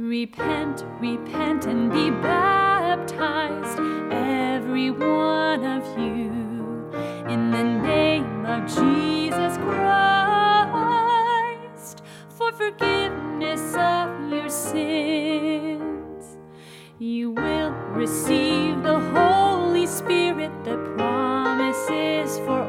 Repent, repent, and be baptized, every one of you, in the name of Jesus Christ, for forgiveness of your sins. You will receive the Holy Spirit, the promise is for